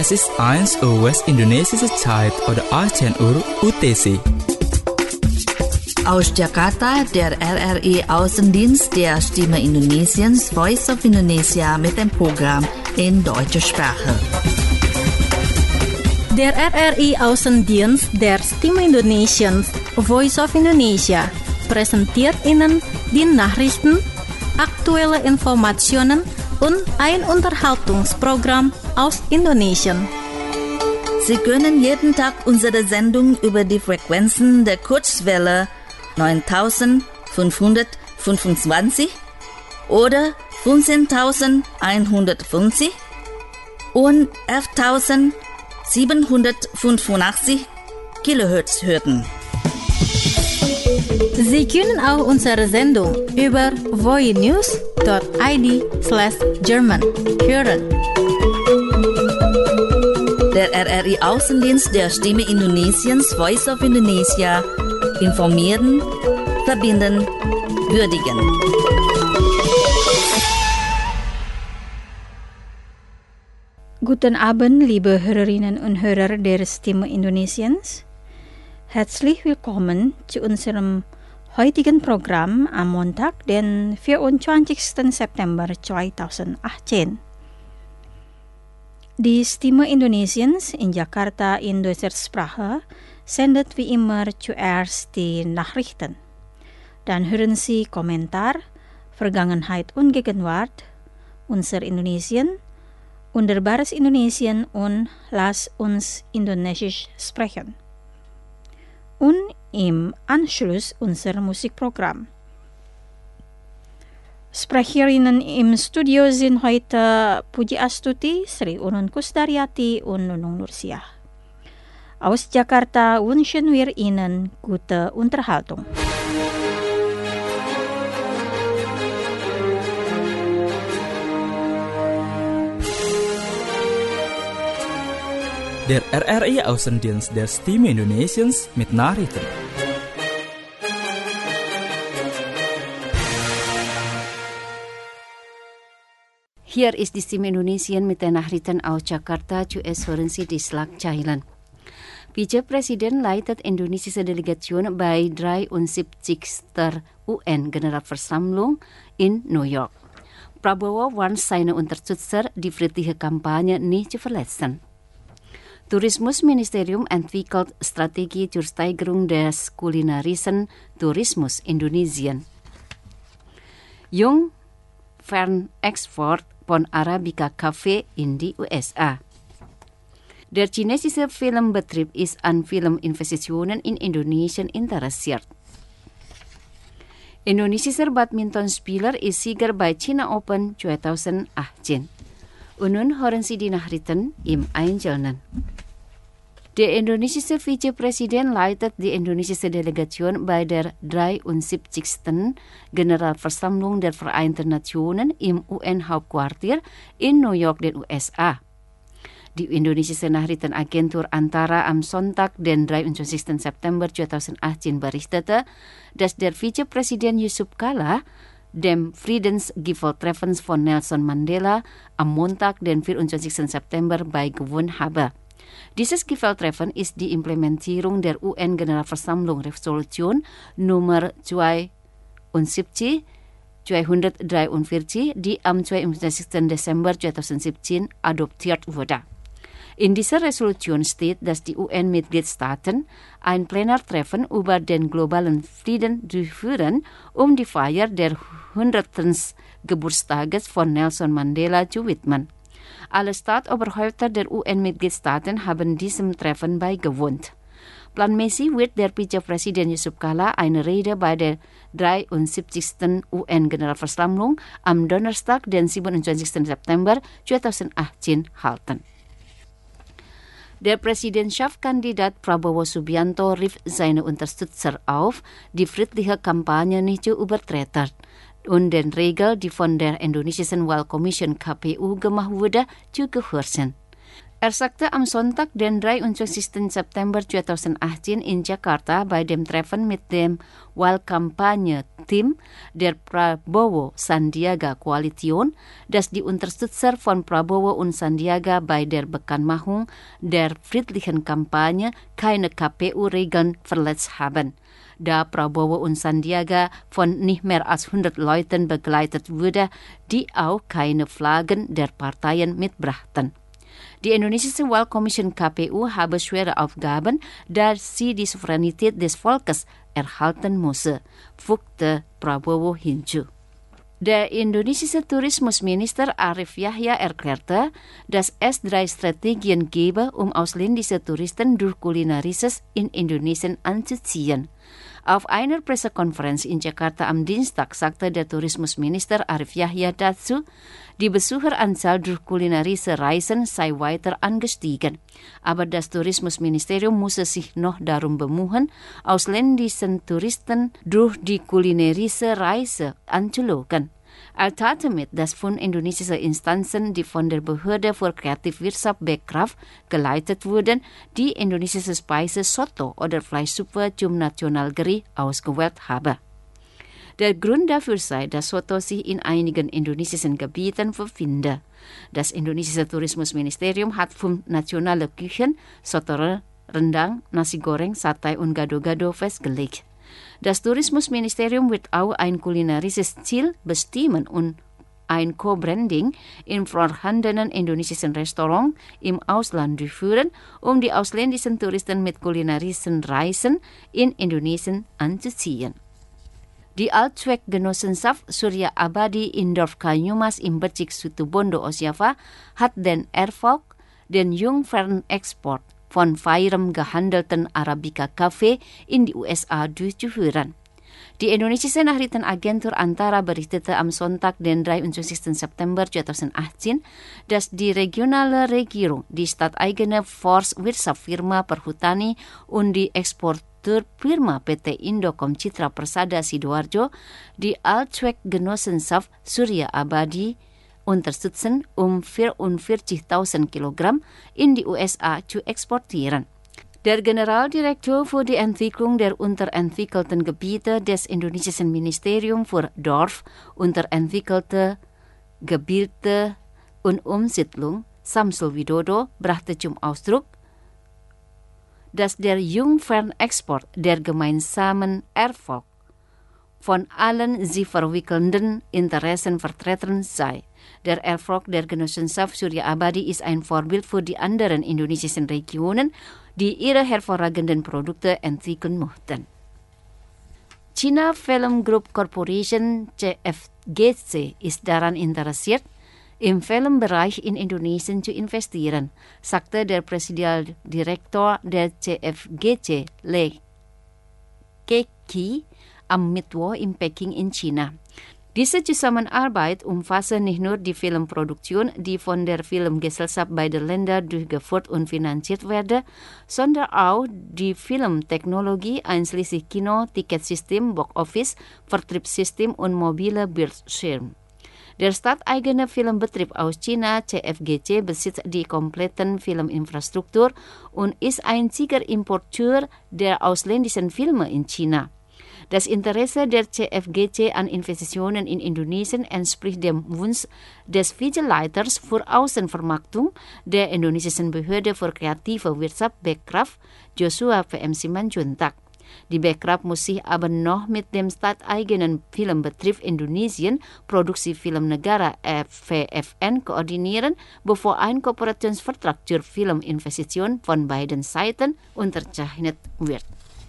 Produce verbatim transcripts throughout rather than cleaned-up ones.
Das ist eins Uhr West-Indonesische Zeit oder achtzehn Uhr U T C. Aus Jakarta, der R R I Außendienst der Stimme Indonesiens, Voice of Indonesia mit dem Programm in deutscher Sprache. Der R R I Außendienst der Stimme Indonesiens, Voice of Indonesia, präsentiert Ihnen die Nachrichten, aktuelle Informationen und ein Unterhaltungsprogramm aus Indonesien. Sie können jeden Tag unsere Sendung über die Frequenzen der Kurzwelle neuntausendfünfhundertfünfundzwanzig oder fünfzehntausendeinhundertfünfzig und elftausendsiebenhundertfünfundachtzig Kilohertz hören. Sie können auch unsere Sendung über voinews dot i d slash German hören. Der R R I Außendienst der Stimme Indonesiens, Voice of Indonesia, informieren, verbinden, würdigen. Guten Abend, liebe Hörerinnen und Hörer der Stimme Indonesiens. Herzlich willkommen zu unserem heutigen Programm am Montag, den vierundzwanzigsten September zweitausendachtzehn. Die Stimme Indonesiens in Jakarta in deutscher Sprache sendet wie immer zuerst die Nachrichten. Dann hören Sie Kommentar, Vergangenheit und Gegenwart, unser Indonesien, wunderbares Indonesien und Lass uns Indonesisch sprechen. Und im Anschluss unser Musikprogramm. Sprecherinnen im Studio sind heute Puji Astuti, Sri Unun Kusdaryati und Nunung Nursiah. Aus Jakarta wünschen wir Ihnen gute Unterhaltung. Der R R I Außendienst der Stimme Indonesiens mit Nachrichten. Hier ist die Stimme Indonesien mit den Nachrichten aus Jakarta. Zuerst hören Sie die Schlagzeilen. Vizepräsident leitet indonesische Delegation bei dreiundsiebzigsten U N-Generalversammlung in New York. Prabowo warnt seine Unterstützer, die friedliche Kampagne nicht zu verletzen. Tourismusministerium entwickelt Strategie zur Steigerung des kulinarischen Tourismus Indonesien. Jung Fernexport von Arabica Kaffee in die U S A. Der chinesische Filmbetrieb ist an Filminvestitionen in Indonesien interessiert. Indonesischer Badmintonspieler ist Sieger bei China Open zweitausendachtzehn. Und nun hören Sie die Nachrichten im Einzelnen. Der indonesische Vizepräsident leitet die indonesische Delegation bei der dreiundsiebzigsten Generalversammlung der Vereinten Nationen im U N-Hauptquartier in New York, den U S A. Die indonesische Nachrichtenagentur Antara am Sonntag, den dreiundzwanzigsten September zweitausendachtzehn berichtete, dass der Vizepräsident Yusuf Kala dem Friedensgipfeltreffen von Nelson Mandela am Montag, den vierundzwanzigsten September beigewohnt habe. Dieses Gipfeltreffen ist die Implementierung der U N-Generalversammlung Resolution Nummer zweiundsiebzig zweihundertdreiundvierzig, die am zweiundzwanzigsten Dezember zweitausendsiebzehn adoptiert wurde. In dieser Resolution steht, dass die U N-Mitgliedstaaten ein Plenartreffen über den globalen Frieden durchführen, um die Feier der hundertsten Geburtstages von Nelson Mandela zu widmen. Alle Staatsoberhäupter der U N-Mitgliedstaaten haben diesem Treffen beigewohnt. Planmäßig wird der Vizepräsident Yusuf Kala eine Rede bei der dreiundsiebzigsten U N-Generalversammlung am Donnerstag, den siebenundzwanzigsten September zweitausendachtzehn halten. Der Präsidentschaftskandidat Prabowo Subianto rief seine Unterstützer auf, die friedliche Kampagne nicht zu übertreten und den Regeln, die von der indonesischen Wahlkommission K P U gemacht wurde, zu gehorchen. Er sagte am Sonntag, den dreiundzwanzigsten September zweitausendachtzehn in Jakarta bei dem Treffen mit dem Wahlkampagneteam Team der Prabowo-Sandiaga-Koalition, das die Unterstützer von Prabowo und Sandiaga bei der Bekanntmachung der friedlichen Kampagne keine K P U-Regeln verletzt haben, da Prabowo und Sandiaga von nicht mehr als hundert Leuten begleitet wurde, die auch keine Flaggen der Parteien mitbrachten. Die indonesische Wahlkommission K P U habe schwere Aufgaben, da sie die Souveränität des Volkes erhalten müsse, fügte Prabowo hinzu. Der indonesische Tourismusminister Arif Yahya erklärte, dass es drei Strategien gebe, um ausländische Touristen durch Kulinarisches in Indonesien anzuziehen. Auf einer Pressekonferenz in Jakarta am Dienstag sagte der Tourismusminister Arif Yahya dazu, die Besucheranzahl durch kulinarische Reisen sei weiter angestiegen. Aber das Tourismusministerium müsse sich noch darum bemühen, ausländischen Touristen durch die kulinarische Reise anzulocken. Er teilte mit, dass von indonesischen Instanzen, die von der Behörde für Kreativwirtschaft Bekraf geleitet wurden, die indonesische Speise Soto oder Fleischsuppe zum Nationalgericht ausgewählt habe. Der Grund dafür sei, dass Soto sich in einigen indonesischen Gebieten befinde. Das indonesische Tourismusministerium hat fünf nationale Küchen, Soto Rendang, Nasi Goreng, Satay und Gado-Gado festgelegt. Das Tourismusministerium wird auch ein kulinarisches Ziel bestimmen und ein Co-Branding in vorhandenen indonesischen Restaurants im Ausland durchführen, um die ausländischen Touristen mit kulinarischen Reisen in Indonesien anzuziehen. Die Allzweckgenossenschaft Surya Abadi in Dorf Kanyumas im Bezirk Situbondo, Osjava, hat den Erfolg, den Jungfernexport von feierem gehandelten Arabica-Kaffee in die U S A durchzuführen. Die indonesische Nachrichtenagentur Antara berichtete am Sonntag, den dreiundzwanzigsten September zweitausendachtzehn, dass die regionale Regierung die stadteigene Forstwirtschaftsfirma Perhutani und die Exporteurfirma P T Indocom Citra Persada Sidoarjo die Allzweckgenossenschaft Surya Abadi unterstützen, um vierundvierzigtausend Kilogramm in die U S A zu exportieren. Der Generaldirektor für die Entwicklung der unterentwickelten Gebiete des indonesischen Ministeriums für Dorf, unterentwickelte Gebiete und Umsiedlung, Samsul Widodo, brachte zum Ausdruck, dass der Jungfernexport der gemeinsamen Erfolg von allen sie verwickelnden Interessen vertreten sei. Der Erfolg der Genossenschaft Surya Abadi ist ein Vorbild für die anderen indonesischen Regionen, die ihre hervorragenden Produkte entwickeln möchten. China Film Group Corporation C F G C ist daran interessiert, im Filmbereich in Indonesien zu investieren, sagte der Präsidialdirektor der C F G C, Le Keki, am Mittwoch in Peking in China. Diese Zusammenarbeit umfasst nicht nur die Filmproduktion, die von der Filmgesellschaft beider Länder durchgeführt und finanziert werde, sondern auch die Filmtechnologie einschließlich Kino, Ticketsystem, Box-Office, Vertriebssystem und mobile Bildschirm. Der stadteigene Filmbetrieb aus China, C F G C, besitzt die kompletten Filminfrastruktur und ist einziger Importeur der ausländischen Filme in China. Das Interesse der C F G C an Investitionen in Indonesien entspricht dem Wunsch des Vizeleiters für Außenvermarktung der indonesischen Behörde für kreative Wirtschaft Bekraf, Joshua P M Simanjuntak. Die Bekraf muss sich aber noch mit dem stadteigenen Filmbetrieb Indonesien, Produksifilm Negara V F N, koordinieren, bevor ein Kooperationsvertrag zur Filminvestition von beiden Seiten unterzeichnet wird.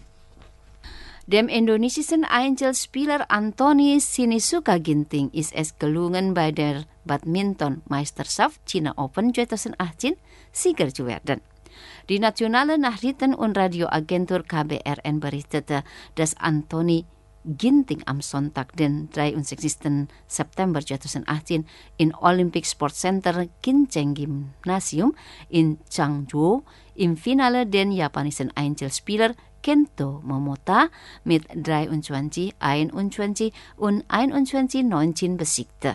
Dem indonesischen Einzelspieler Anthony Sinisuka Ginting ist es gelungen, bei der Badminton-Meisterschaft China Open zweitausendachtzehn Sieger zu werden. Die nationale Nachrichten- und Radioagentur K B R N berichtete, dass Anthony Ginting am Sonntag, den dreiundsechzigsten September zweitausendachtzehn, in Olympic Sports Center Kincheng Gymnasium in Changzhou im Finale den japanischen Einzelspieler Kento Momota mit dreiundzwanzig einundzwanzig und einundzwanzig neunzehn besiegte.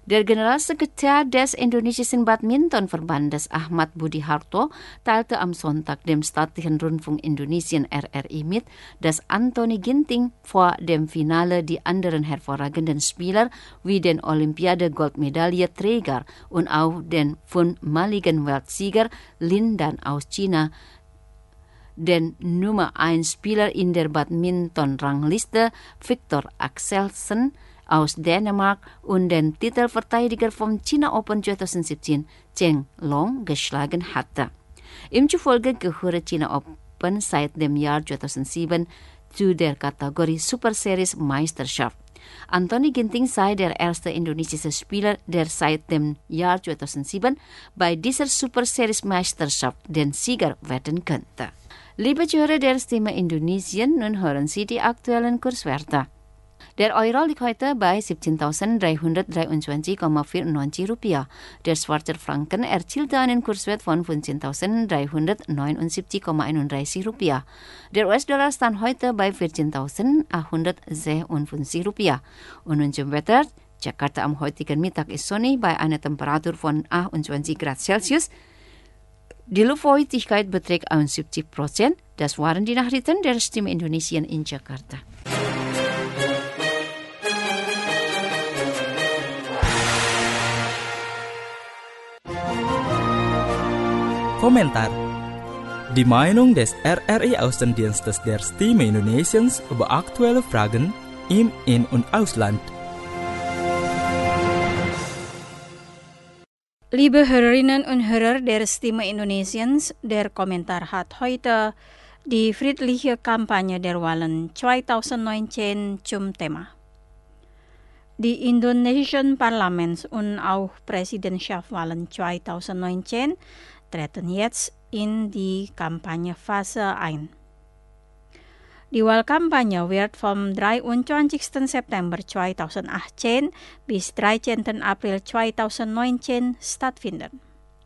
Der Generalsekretär des Indonesischen Badmintonverbandes Ahmad Budi Harto teilte am Sonntag dem staatlichen Rundfunk Indonesien R R I mit, dass Anthony Ginting vor dem Finale die anderen hervorragenden Spieler wie den Olympiade-Goldmedaillenträger und auch den fünfmaligen Weltsieger Lin Dan aus China, den Nummer eins Spieler in der Badminton-Rangliste Victor Axelsen aus Dänemark und den Titelverteidiger vom China Open zwanzig siebzehn, Chen Long, geschlagen hatte. Ihm zufolge gehört China Open seit dem Jahr zweitausendsieben zu der Kategorie Super Series Meisterschaft. Anthony Ginting sei der erste indonesische Spieler, der seit dem Jahr zweitausendsieben bei dieser Super Series Meisterschaft den Sieger werden könnte. Liebe Zuhörer der Stimme Indonesien, nun hören Sie die aktuellen Kurswerte. Der Euro liegt heute bei siebzehntausenddreihundertdreiundzwanzig Komma vierundneunzig Rupiah. Der Schweizer Franken erzielte einen Kurswert von fünfzehntausenddreihundertneunundsiebzig Komma einunddreißig Rupiah. Der U S-Dollar stand heute bei vierzehntausendachthundertsiebenundfünfzig Rupiah. Und nun zum Wetter. Jakarta am heutigen Mittag ist sonnig bei einer Temperatur von achtundzwanzig Grad Celsius. Die Luftfeuchtigkeit beträgt einundsiebzig Prozent. Das waren die Nachrichten der Stimme Indonesien in Jakarta. Komentar. Die Meinung des R R I Außendienstes der Stimme Indonesiens über aktuelle Fragen im In- und Ausland. Liebe Hörerinnen und Hörer der Stimme Indonesiens, der Kommentar hat heute die friedliche Kampagne der Wahlen zwanzig neunzehn zum Thema. Die indonesischen Parlaments- und auch Präsidentschaftswahlen zwanzig neunzehn treten jetzt in die Kampagnephase ein. Die Wahlkampagne wird vom dreiundzwanzigsten September zweitausendachtzehn bis dreizehnten April zweitausendneunzehn stattfinden.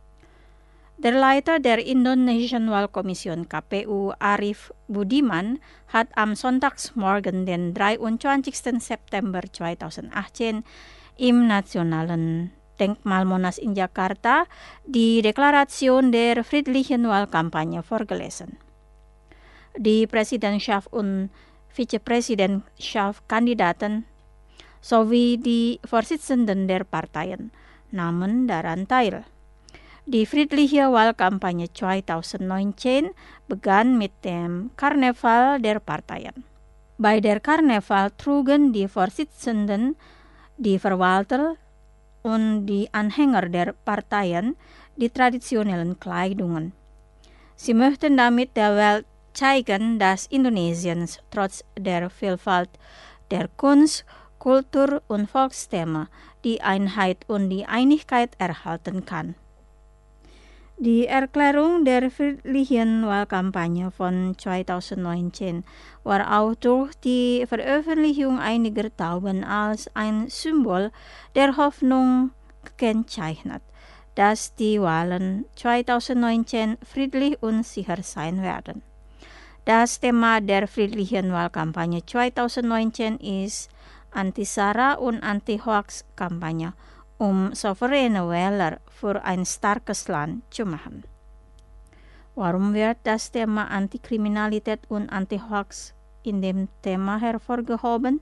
Der Leiter der indonesischen Wahlkommission K P U, Arief Budiman, hat am Sonntagsmorgen, den dreiundzwanzigsten September zweitausendachtzehn, im Nationalen Denkmal Monas in Jakarta die Deklaration der friedlichen Wahlkampagne vorgelesen. Die Präsidentschaft und Vizepräsidentschaftskandidaten sowie die Vorsitzenden der Parteien nahmen daran teil. Die friedliche Wahlkampagne zwanzig neunzehn begann mit dem Karneval der Parteien. Bei der Karneval trugen die Vorsitzenden, die Verwalter und die Anhänger der Parteien die traditionellen Kleidungen. Sie möchten damit der Welt zeigen, dass Indonesien trotz der Vielfalt der Kunst, Kultur und Volksstämme die Einheit und die Einigkeit erhalten kann. Die Erklärung der friedlichen Wahlkampagne von zwanzig neunzehn war auch durch die Veröffentlichung einiger Tauben als ein Symbol der Hoffnung gekennzeichnet, dass die Wahlen zwanzig neunzehn friedlich und sicher sein werden. Das Thema der friedlichen Wahlkampagne zwanzig neunzehn ist Anti-Sara und Anti-Hoax-Kampagne, um souveräne Wähler für ein starkes Land zu machen. Warum wird das Thema Antikriminalität und Anti-Hoax in dem Thema hervorgehoben?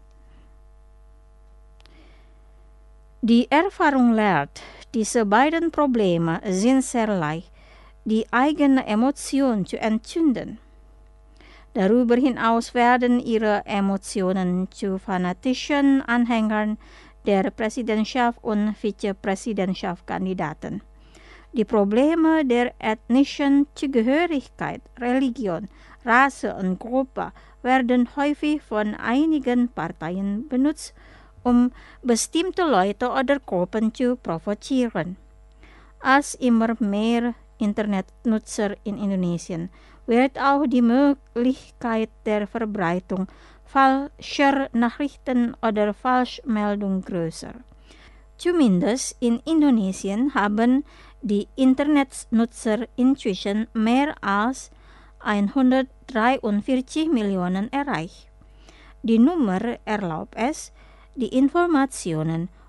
Die Erfahrung lehrt, diese beiden Probleme sind sehr leicht, die eigene Emotion zu entzünden. Darüber hinaus werden ihre Emotionen zu fanatischen Anhängern der Präsidentschaft und Vizepräsidentschaftskandidaten. Die Probleme der ethnischen Zugehörigkeit, Religion, Rasse und Gruppe werden häufig von einigen Parteien benutzt, um bestimmte Leute oder Gruppen zu provozieren. Als immer mehr Internetnutzer in Indonesien wird auch die Möglichkeit der Verbreitung falscher Nachrichten oder Falschmeldungen größer. Zumindest in Indonesien haben die Internetnutzer inzwischen mehr als hundertdreiundvierzig Millionen erreicht. Die Nummer erlaubt es, die Informationen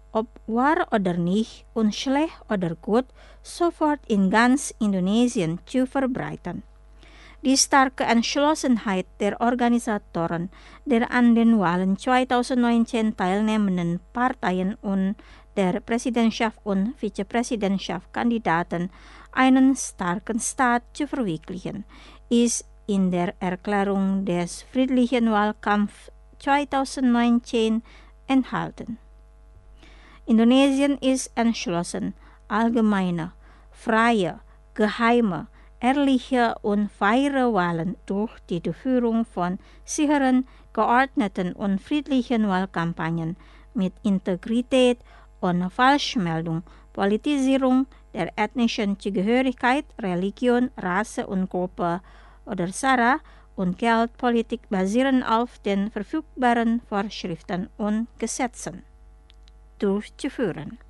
ob war oder nicht und schlecht oder gut sofort in ganz Indonesien zu verbreiten. Die starke Entschlossenheit der Organisatoren der an den Wahlen zweitausendneunzehn teilnehmenden Parteien und der Präsidentschaft und Vizepräsidentschaftskandidaten einen starken Staat zu verwirklichen, ist in der Erklärung des friedlichen Wahlkampfs zweitausendneunzehn enthalten. Indonesien ist entschlossen, allgemeine, freie, geheime, ehrliche und faire Wahlen durch die Durchführung von sicheren, geordneten und friedlichen Wahlkampagnen mit Integrität, ohne Falschmeldung, Politisierung der ethnischen Zugehörigkeit, Religion, Rasse und Gruppe oder Sara und Geldpolitik basierend auf den verfügbaren Vorschriften und Gesetzen durchzuführen.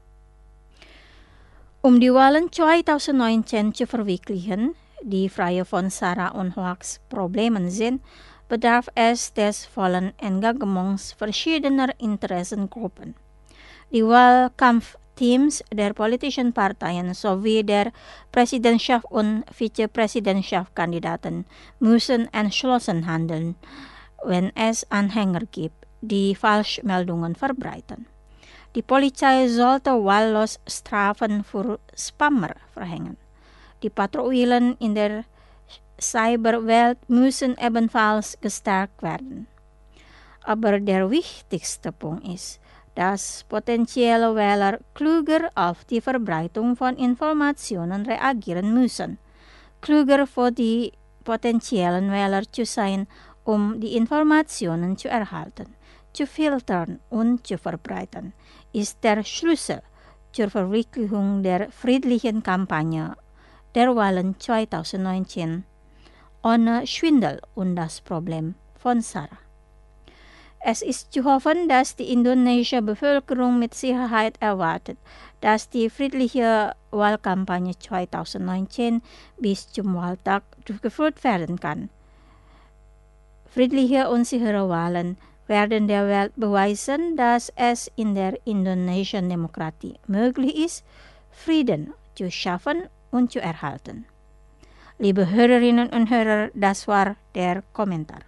Um die Wahlen zweitausendneunzehn zu verwirklichen, die frei von Sara und Hoax-Problemen sind, bedarf es des vollen Engagements verschiedener Interessengruppen. Die Wahlkampfteams der politischen Parteien sowie der Präsidentschaft und Vizepräsidentschaftskandidaten müssen entschlossen handeln, wenn es Anhänger gibt, die Falschmeldungen verbreiten. Die Polizei sollte wahllos Strafen für Spammer verhängen. Die Patrouillen in der Cyberwelt müssen ebenfalls gestärkt werden. Aber der wichtigste Punkt ist, dass potenzielle Wähler klüger auf die Verbreitung von Informationen reagieren müssen. Klüger für die potenziellen Wähler zu sein, um die Informationen zu erhalten, zu filtern und zu verbreiten, ist der Schlüssel zur Verwirklichung der friedlichen Kampagne der Wahlen zweitausendneunzehn ohne Schwindel und das Problem von Sara. Es ist zu hoffen, dass die indonesische Bevölkerung mit Sicherheit erwartet, dass die friedliche Wahlkampagne zweitausendneunzehn bis zum Wahltag durchgeführt werden kann. Friedliche und sichere Wahlen werden der Welt beweisen, dass es in der indonesischen Demokratie möglich ist, Frieden zu schaffen und zu erhalten. Liebe Hörerinnen und Hörer, das war der Kommentar.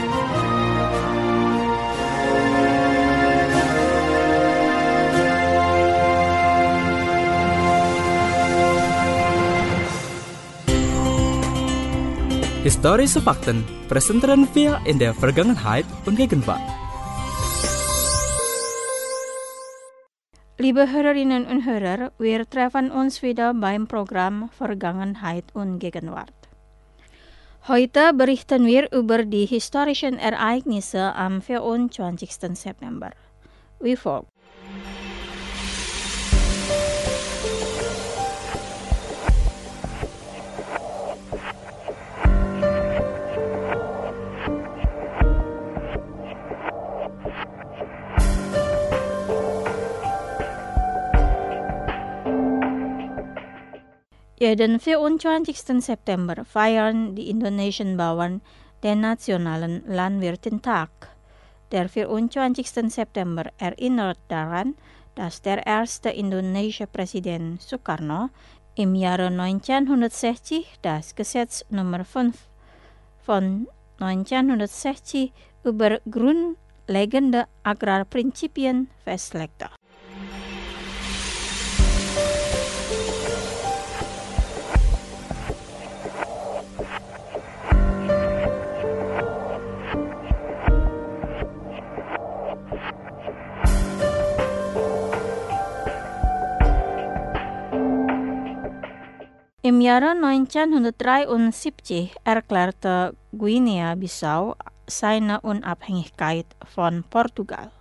Historische Fakten präsentieren wir in der Vergangenheit und Gegenwart. Liebe Hörerinnen und Hörer, wir treffen uns wieder beim Programm Vergangenheit und Gegenwart. Heute berichten wir über die historischen Ereignisse am vierundzwanzigsten September. Wie folgt. Jeden vierundzwanzigsten September feiern die indonesischen Bauern den Nationalen Landwirtentag. Der vierundzwanzigsten September erinnert daran, dass der erste indonesische Präsident Sukarno im Jahre neunzehnhundertsechzig das Gesetz Nummer fünf von neunzehnhundertsechzig über grundlegende Agrarprinzipien festlegte. Im Jahre neunzehnhundertdreiundsiebzig erklärte Guinea-Bissau seine Unabhängigkeit von Portugal.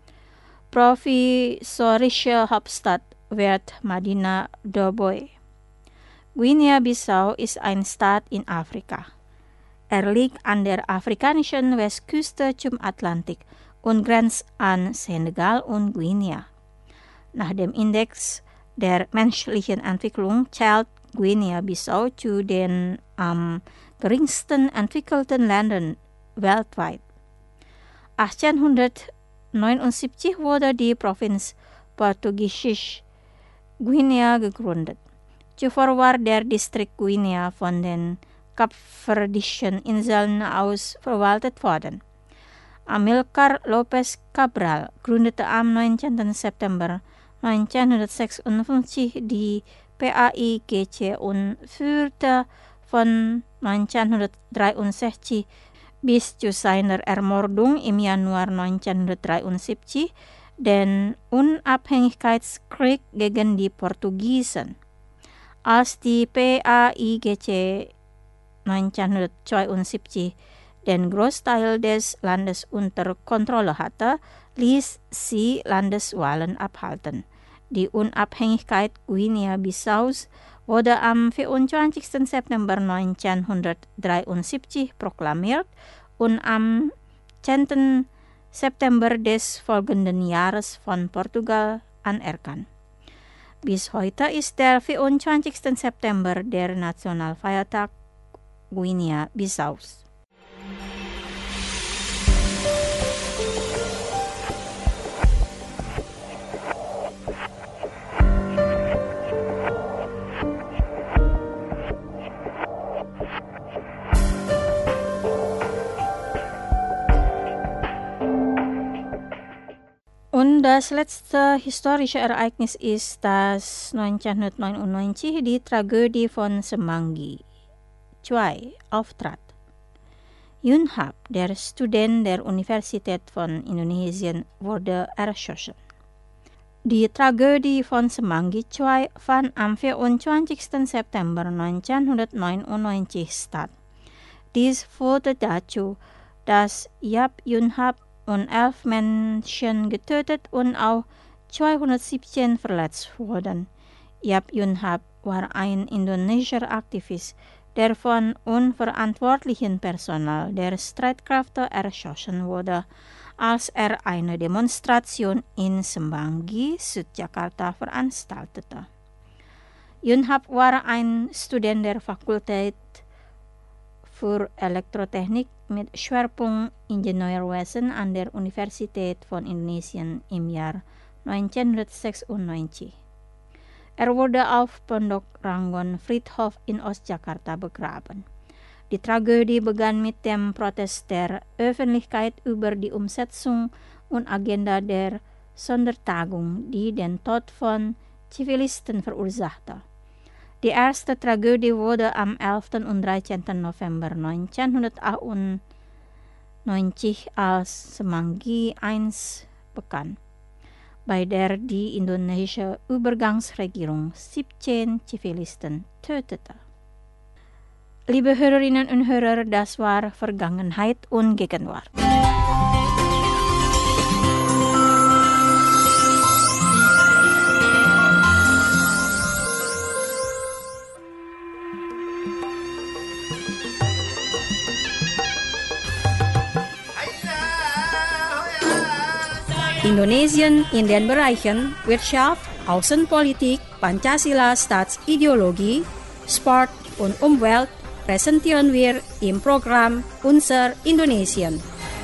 Provisorische Hauptstadt wird Medina Doboi. Guinea-Bissau ist ein Staat in Afrika. Er liegt an der afrikanischen Westküste zum Atlantik und grenzt an Senegal und Guinea. Nach dem Index der menschlichen Entwicklung zählt Guinea-Bissau zu den am geringsten entwickelten Ländern weltweit. achtzehnhundertneunundsiebzig wurde die Provinz Portugiesisch Guinea gegründet. Zuvor war der Distrikt Guinea von den Kapverdischen Inseln aus verwaltet worden. Amilcar Lopez Cabral gründete am neunzehnten September neunzehnhundertsechsundfünfzig die P A I G C und führte von neunzehnhundertdreiundsechzig bis zu seiner Ermordung im Januar neunzehnhundertdreiundsiebzig den Unabhängigkeitskrieg gegen die Portugiesen. Als die P A I G C neunzehnhundertzweiundsiebzig den Großteil des Landes unter Kontrolle hatte, ließ sie Landeswahlen abhalten. Die Unabhängigkeit Guinea-Bissaus wurde am vierundzwanzigsten September neunzehnhundertdreiundsiebzig proklamiert und am zehnten September des folgenden Jahres von Portugal anerkannt. Bis heute ist der vierundzwanzigsten September der Nationalfeiertag Guinea-Bissaus. Und das letzte historische Ereignis ist, dass neunzehnhundertneunundneunzig die Tragödie von Semanggi zwei auftrat. Yun Hap, der Student der Universität von Indonesien, wurde erschossen. Die Tragödie von Semanggi zwei fand am vierundzwanzigsten September neunzehnhundertneunundneunzig statt. Dies führte dazu, dass Yap Yun Hap und elf Menschen getötet und auch zweihundertsiebzehn verletzt wurden. Yap Yun Hap war ein indonesischer Aktivist, der von unverantwortlichen Personal der Streitkräfte erschossen wurde, als er eine Demonstration in Semanggi, Südjakarta, veranstaltete. Yun Hap war ein Student der Fakultät für Elektrotechnik mit Schwerpunkt Ingenieurwesen an der Universität von Indonesien im Jahr neunzehnhundertsechsundneunzig. Er wurde auf Pondok Rangon Friedhof in Ostjakarta begraben. Die Tragödie begann mit dem Protest der Öffentlichkeit über die Umsetzung und Agenda der Sondertagung, die den Tod von Zivilisten verursachte. Die erste Tragödie wurde am elften und dreizehnten November neunzehnhundertachtundneunzig als Semanggi eins bekannt, bei der die indonesische Übergangsregierung siebzehn Zivilisten tötete. Liebe Hörerinnen und Hörer, das war Vergangenheit und Gegenwart. Indonesien in den Bereichen Wirtschaft, Außenpolitik, Pancasila Staatsideologie, Sport und Umwelt präsentieren wir im Programm Unser Indonesien.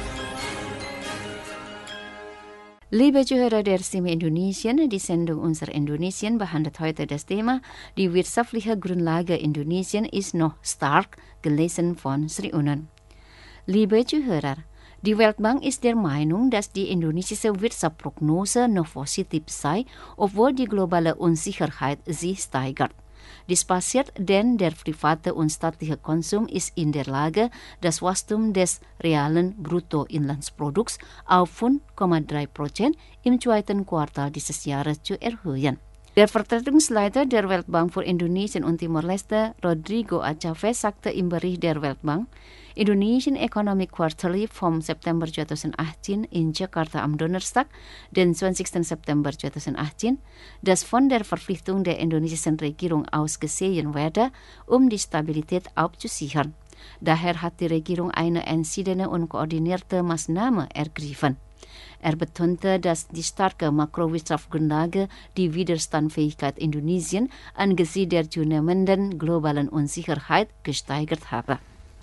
Liebe Zuhörer der Stimme Indonesien, die Sendung Unser Indonesien behandelt heute das Thema Die wirtschaftliche Grundlage Indonesien ist noch stark, gelesen von Sri Unan. Liebe Zuhörer, die Weltbank ist der Meinung, dass die indonesische Wirtschaftsprognose noch positiv sei, obwohl die globale Unsicherheit sich steigert. Dies passiert, denn der private und staatliche Konsum ist in der Lage, das Wachstum des realen Bruttoinlandsprodukts auf fünf Komma drei Prozent im zweiten Quartal dieses Jahres zu erhöhen. Der Vertretungsleiter der Weltbank für Indonesien und Timor-Leste, Rodrigo A. Chavez, sagte im Bericht der Weltbank, Indonesian Economic Quarterly vom September zweitausendachtzehn in Jakarta am Donnerstag, den zwanzigsten September zweitausendachtzehn, das von der Verpflichtung der indonesischen Regierung aus gesehen werde, um die Stabilität abzusichern. Daher hat die Regierung eine entschiedene und koordinierte Maßnahme ergriffen. Er betonte, dass die starke Makrowirtschaftsgrundlage die Widerstandsfähigkeit Indonesien angesichts der zunehmenden globalen Unsicherheit gesteigert habe.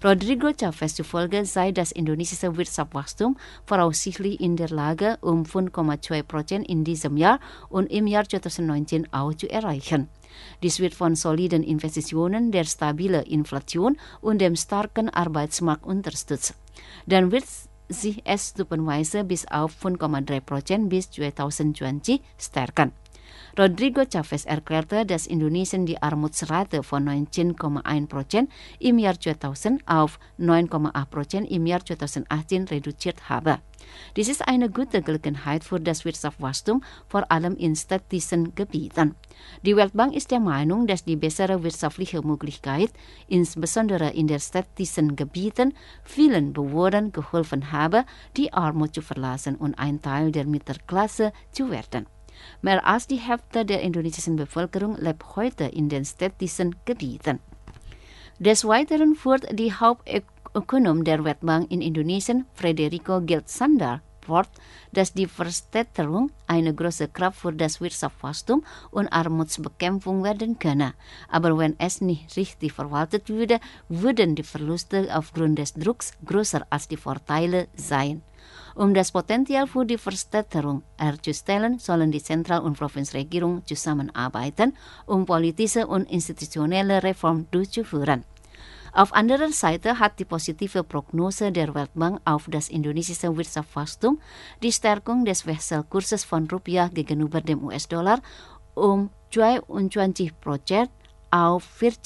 Rodrigo Chavez zufolge sei das indonesische Wirtschaftswachstum voraussichtlich in der Lage, um fünf Komma zwei Prozent in diesem Jahr und im Jahr zwanzig neunzehn auch zu erreichen. Dies wird von soliden Investitionen, der stabilen Inflation und dem starken Arbeitsmarkt unterstützt. Dann wird sich es stufenweise bis auf fünf Komma drei Prozent bis zwanzig zwanzig stärken. Rodrigo Chavez erklärte, dass Indonesien die Armutsrate von neunzehn Komma eins Prozent im Jahr zweitausend auf neun Komma acht Prozent im Jahr zwanzig achtzehn reduziert habe. Dies ist eine gute Gelegenheit für das Wirtschaftswachstum, vor allem in städtischen Gebieten. Die Weltbank ist der Meinung, dass die bessere wirtschaftliche Möglichkeit, insbesondere in den städtischen Gebieten, vielen Bewohnern geholfen habe, die Armut zu verlassen und ein Teil der Mittelklasse zu werden. Mehr als die Hälfte der indonesischen Bevölkerung lebt heute in den städtischen Gebieten. Des Weiteren führt die Hauptökonom der Weltbank in Indonesien, Federico Giltsander, fort, dass die Verstädterung eine große Kraft für das Wirtschaftswachstum und Armutsbekämpfung werden könne. Aber wenn es nicht richtig verwaltet würde, würden die Verluste aufgrund des Drucks größer als die Vorteile sein. Um das Potenzial für die Verstädterung herzustellen, sollen die Zentral- und Provinzregierung zusammenarbeiten, um politische und institutionelle Reformen durchzuführen. Auf anderer Seite hat die positive Prognose der Weltbank auf das indonesische Wirtschaftswachstum die Stärkung des Wechselkurses von Rupiah gegenüber dem U S-Dollar um zweiundzwanzig Prozent auf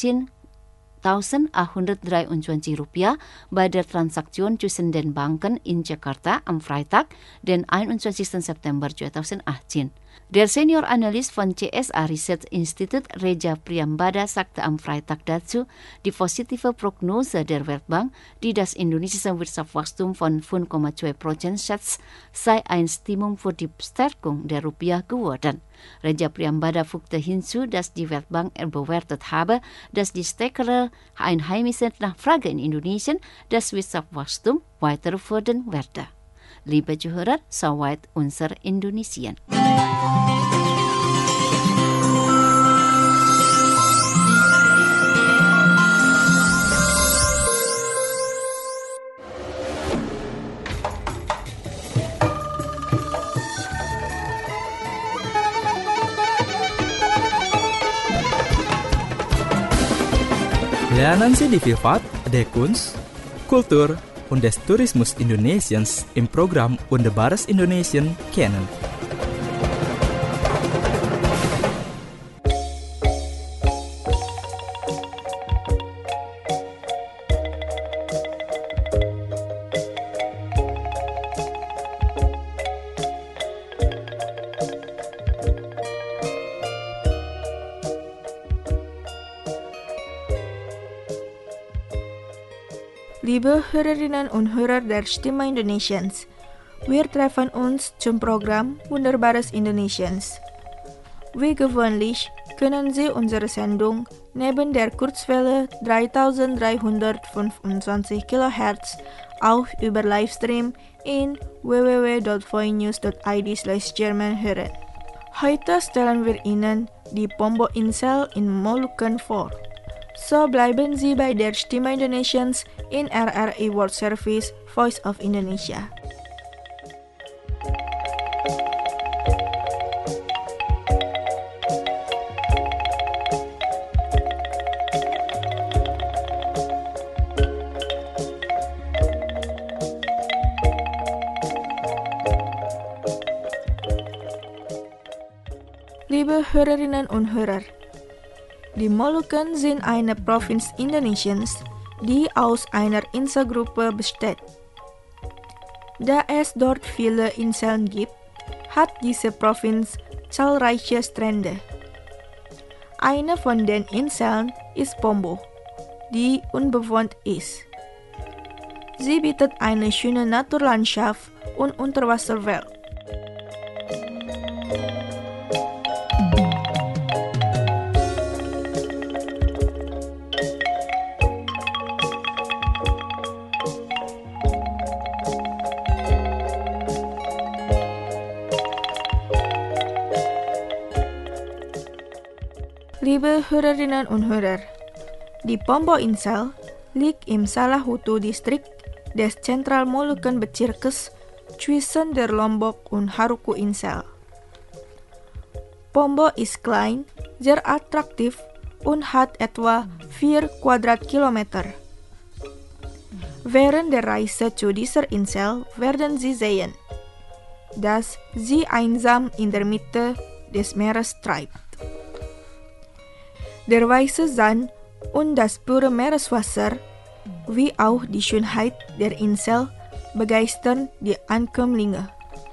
vierzehntausendachthundertdreiundzwanzig Rupiah bei der Transaktion zwischen den Banken in Jakarta am Freitag, den einundzwanzigsten September zweitausendachtzehn. Der Senior-Analyst von C S A Research Institute, Reja Priyambada, sagte am Freitag dazu, die positive Prognose der Weltbank, die das indonesische Wirtschaftswachstum von fünf Komma zwei Prozent schätzt, sei ein Stimmung für die Stärkung der Rupiah geworden. Reja Priyambada fügte hinzu, dass die Weltbank bewertet habe, dass die stärkere einheimische Nachfrage in Indonesien das Wirtschaftswachstum weiter fördern werde. Liebe Zuhörer, soweit unser Indonesien. Lernen Sie die Vielfalt der Kunst, Kultur und des Tourismus Indonesiens im Programm Wunderbares Indonesien kennen. Liebe Hörerinnen und Hörer der Stimme Indonesiens, wir treffen uns zum Programm Wunderbares Indonesiens. Wie gewöhnlich können Sie unsere Sendung neben der Kurzwelle dreitausenddreihundertfünfundzwanzig Kilohertz auch über Livestream in w w w punkt voinews punkt i d slash German hören. Heute stellen wir Ihnen die Pombo-Insel in Moluccan vor. So bleiben Sie bei der Stimme Indonesiens in R R I World Service Voice of Indonesia. Liebe Hörerinnen und Hörer, die Molukken sind eine Provinz Indonesiens, die aus einer Inselgruppe besteht. Da es dort viele Inseln gibt, hat diese Provinz zahlreiche Strände. Eine von den Inseln ist Pombo, die unbewohnt ist. Sie bietet eine schöne Naturlandschaft und Unterwasserwelt. Liebe Hörerinnen und Hörer, die Pombo-Insel liegt im Salahutu-Distrikt des Zentralmolukken-Bezirkes zwischen der Lombok und Haruku-Insel. Pombo ist klein, sehr attraktiv und hat etwa vier Quadratkilometer. Während der Reise zu dieser Insel werden Sie sehen, dass sie einsam in der Mitte des Meeres treibt. Der weiße Sand und das pure Meereswasser, wie auch die Schönheit der Insel, begeistern die Ankömmlinge.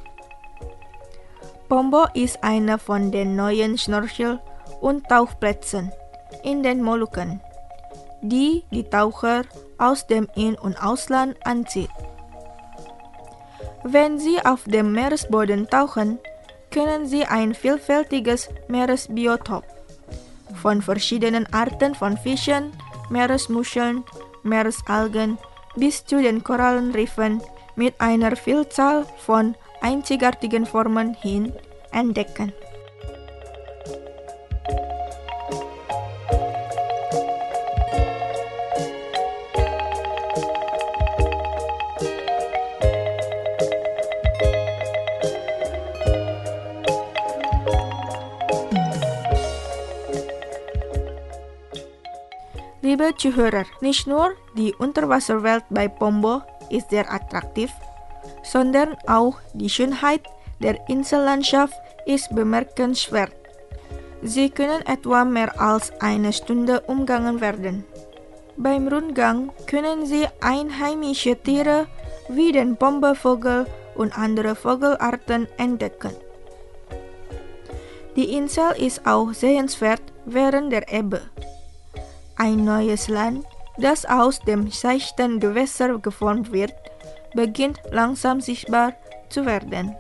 Pombo ist einer von den neuen Schnorchel- und Tauchplätzen in den Molukken, die die Taucher aus dem In- und Ausland anzieht. Wenn Sie auf dem Meeresboden tauchen, können Sie ein vielfältiges Meeresbiotop von verschiedenen Arten von Fischen, Meeresmuscheln, Meeresalgen bis zu den Korallenriffen mit einer Vielzahl von einzigartigen Formen hin entdecken. Liebe Zuhörer, nicht nur die Unterwasserwelt bei Pombo ist sehr attraktiv, sondern auch die Schönheit der Insellandschaft ist bemerkenswert. Sie können etwa mehr als eine Stunde umgangen werden. Beim Rundgang können Sie einheimische Tiere wie den Pombovogel und andere Vogelarten entdecken. Die Insel ist auch sehenswert während der Ebbe. Ein neues Land, das aus dem seichten Gewässer geformt wird, beginnt langsam sichtbar zu werden.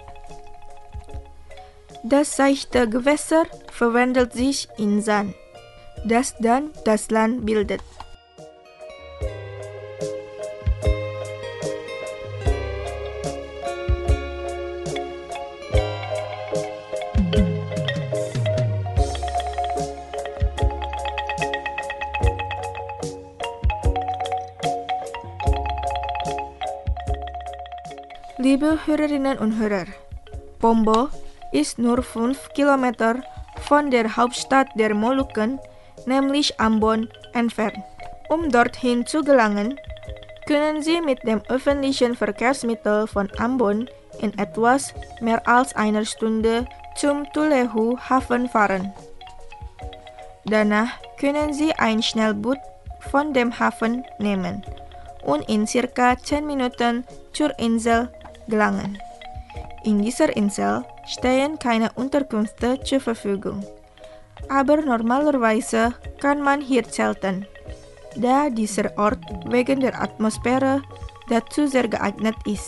Das seichte Gewässer verwandelt sich in Sand, das dann das Land bildet. Liebe Hörerinnen und Hörer, Pombo ist nur fünf Kilometer von der Hauptstadt der Molukken, nämlich Ambon, entfernt. Um dorthin zu gelangen, können Sie mit dem öffentlichen Verkehrsmittel von Ambon in etwas mehr als einer Stunde zum Tulehu Hafen fahren. Danach können Sie ein Schnellboot von dem Hafen nehmen und in circa zehn Minuten zur Insel gelangen. In dieser Insel stehen keine Unterkünfte zur Verfügung, aber normalerweise kann man hier zelten, da dieser Ort wegen der Atmosphäre dazu sehr geeignet ist.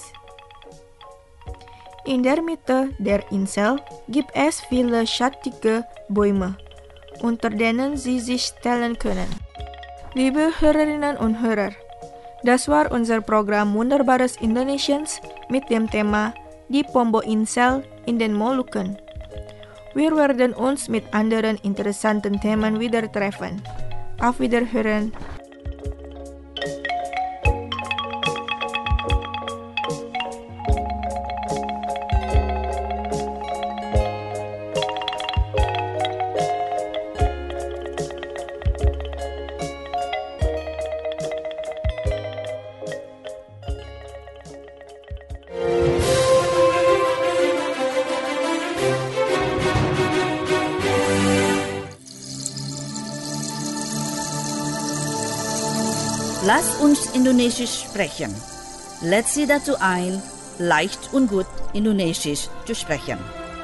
In der Mitte der Insel gibt es viele schattige Bäume, unter denen Sie sich stellen können. Liebe Hörerinnen und Hörer, das war unser Programm Wunderbares Indonesiens mit dem Thema die Pombo-Insel in den Molukken. Wir werden uns mit anderen interessanten Themen wieder treffen. Auf Wiederhören! Lasst uns Indonesisch sprechen. Lädt Sie dazu ein, leicht und gut Indonesisch zu sprechen.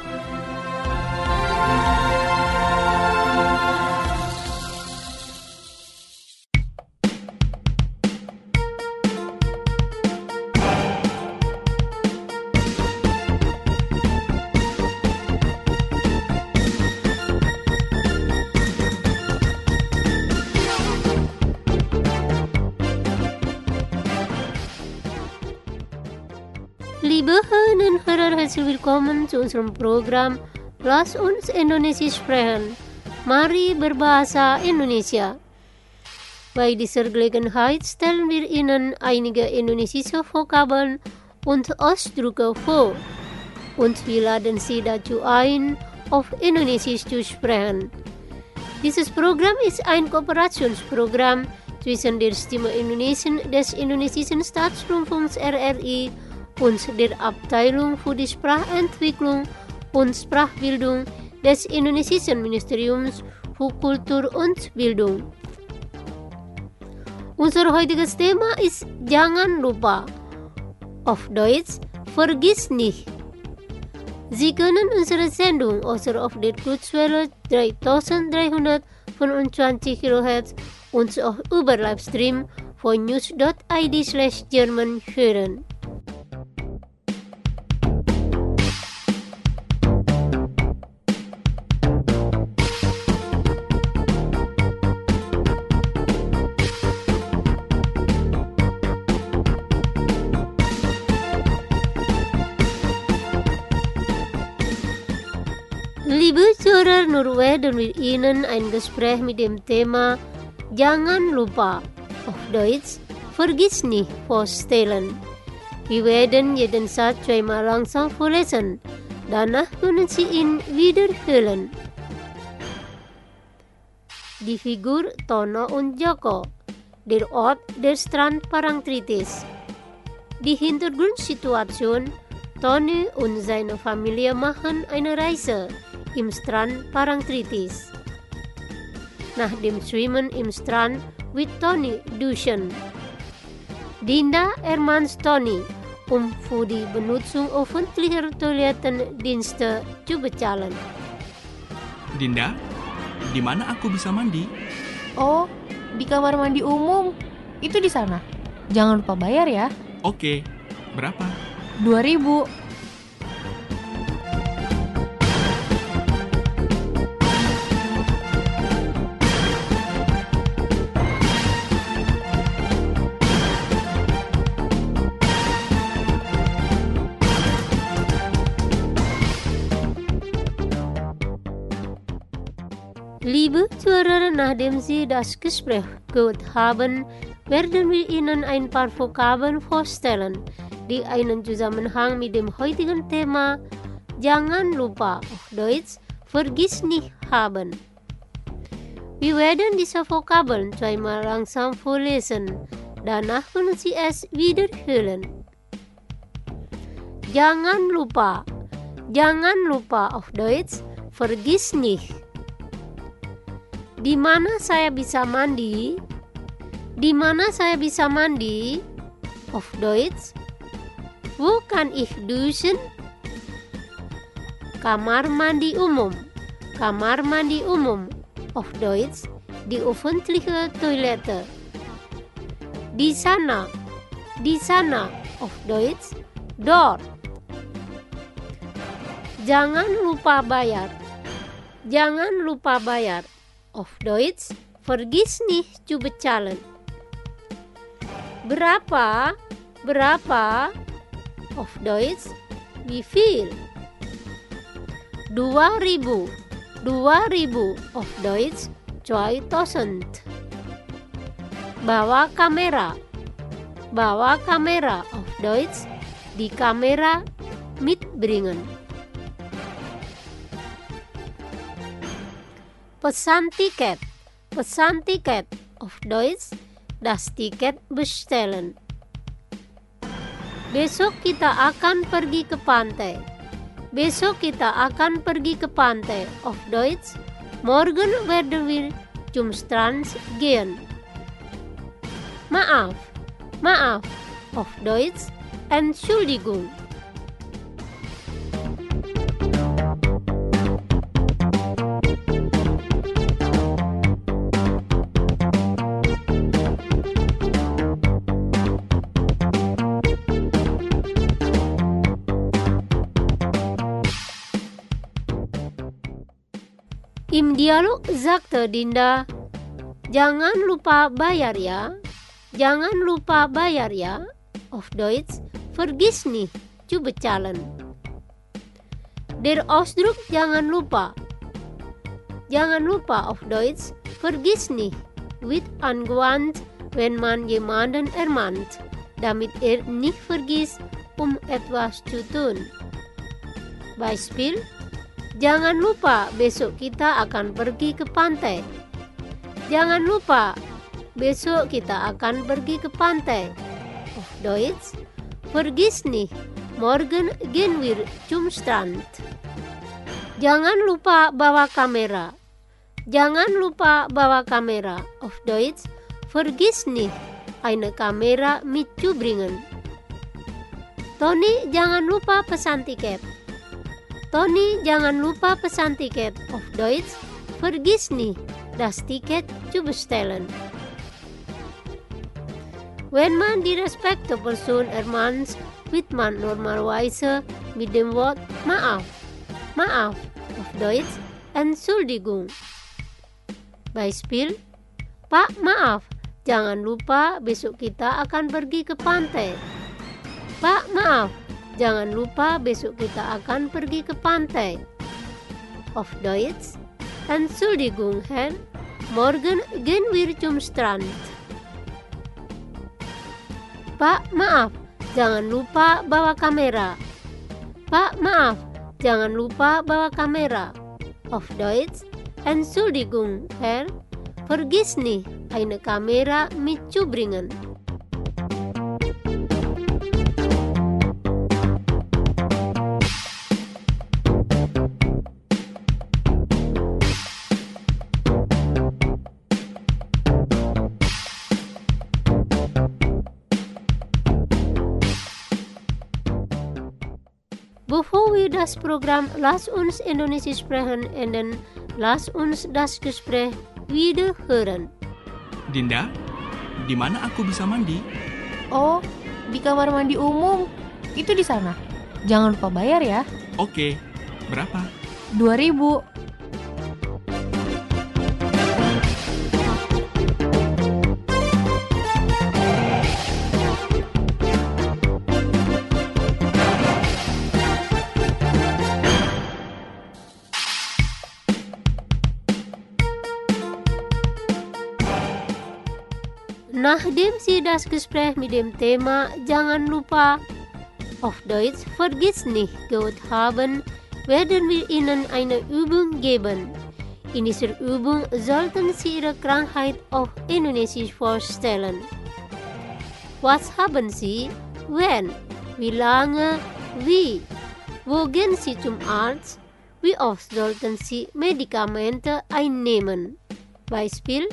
Liebe Hörerinnen und Hörer, herzlich willkommen zu unserem Programm Lass uns Indonesisch sprechen. Mari berbahasa Indonesia. Bei dieser Gelegenheit stellen wir Ihnen einige indonesische Vokabeln und Ausdrücke vor und wir laden Sie dazu ein, auf Indonesisch zu sprechen. Dieses Programm ist ein Kooperationsprogramm zwischen der Stimme Indonesien des Indonesischen Staatsrundfunks R R I und der Abteilung für die Sprachentwicklung und Sprachbildung des Indonesischen Ministeriums für Kultur und Bildung. Unser heutiges Thema ist Jangan lupa. Auf Deutsch, vergiss nicht. Sie können unsere Sendung außer auf der Kurzwelle dreitausenddreihundertfünfundzwanzig Kilohertz und auch über Livestream von news dot i d slash German hören. Liebe Zuhörer, nun werden wir Ihnen ein Gespräch mit dem Thema Jangan lupa, auf Deutsch, vergiss nicht, vorstellen. Wir werden jeden Satz zweimal langsam vorlesen, danach können Sie ihn wiederholen. Die Figur Tono und Joko, der Ort der Strand Parangtritis. Die Hintergrundsituation, Tony und seine Familie machen eine Reise im Strand Parangtritis. Nach dem Schwimmen im Strand wird Tony duschen. Dinda ermahnt Tony, um für die Benutzung öffentlicher Toilettendienste zu bezahlen. Dinda, di mana aku bisa mandi? Oh, di kamar mandi umum. Itu di sana. Jangan lupa bayar ya. Oke, berapa? Dua ribu. Liebe Zuhörer, nachdem Sie das Gespräch gehört haben, werden wir Ihnen ein paar Vokabeln vorstellen, die einen Zusammenhang mit dem heutigen Thema Jangan lupa, auf Deutsch, vergiss nicht haben. Wir werden diese Vokabeln zweimal langsam vorlesen, danach können Sie es wiederholen. Jangan lupa, jangan lupa, auf Deutsch, vergiss nicht. Di mana saya bisa mandi? Di mana saya bisa mandi? Auf Deutsch, wo kann ich duschen? Kamar mandi umum. Kamar mandi umum. Auf Deutsch, die öffentliche Toilette. Di sana. Di sana. Auf Deutsch, dort. Jangan lupa bayar. Jangan lupa bayar. Auf Deutsch, vergiss nicht zu bezahlen. Berapa? Berapa? Auf Deutsch, wie viel? Dua ribu. Dua ribu. Auf Deutsch, zweitausend. Bawa kamera. Bawa kamera. Auf Deutsch, die Kamera mitbringen. Pesan tiket. Pesan tiket. Auf Deutsch, das Ticket bestellen. Besok kita akan pergi ke pantai. Besok kita akan pergi ke pantai. Auf Deutsch, morgen werden wir zum Strand gehen. Maaf. Maaf. Auf Deutsch, Entschuldigung. Im Dialog sagte Dinda, jangan lupa bayar ya, jangan lupa bayar ya. Auf Deutsch, vergiss nicht zu bezahlen. Der Ausdruck jangan lupa. Jangan lupa auf Deutsch, vergiss nicht, with angewand wenn man jemanden ermahnt, damit er nicht vergisst, um etwas zu tun. Beispiel, jangan lupa besok kita akan pergi ke pantai. Jangan lupa besok kita akan pergi ke pantai. Auf Deutsch, vergiss nicht, morgen gehen wir zum Strand. Jangan lupa bawa kamera. Jangan lupa bawa kamera. Auf Deutsch, vergiss nicht, eine Kamera mitzubringen. Tony, jangan lupa pesan tiket. Tony, jangan lupa pesan tiket. Auf Deutsch, vergiss nicht, das Ticket zu bestellen. Wenn man die respekte Person ermahnt, wird man normalerweise mit dem Wort maaf. Maaf, auf Deutsch, Entschuldigung. Beispiel, Pak, maaf, jangan lupa besok kita akan pergi ke pantai. Pak, maaf, jangan lupa besok kita akan pergi ke pantai. Auf Deutsch, Entschuldigung, Herr, morgen gehen wir zum Strand. Pak, maaf, jangan lupa bawa kamera. Pak, maaf, jangan lupa bawa kamera. Auf Deutsch, Entschuldigung, Herr, vergiss nicht, eine Kamera mitzubringen. Bevor wir das Programm Lass uns Indonesisch sprechen enden, lass uns das Gespräch wieder hören. Dinda, di mana aku bisa mandi? Oh, di kamar mandi umum. Itu di sana. Jangan lupa bayar ya. Oke, berapa? Dua ribu. Nachdem Sie das Gespräch mit dem Thema Jangan lupa, auf Deutsch vergiss nicht, gehört haben, werden wir Ihnen eine Übung geben. In dieser Übung sollten Sie Ihre Krankheit auf Indonesisch vorstellen. Was haben Sie? Wann? Wie lange? Wie? Wo gehen Sie zum Arzt? Wie oft sollten Sie Medikamente einnehmen? Beispiel,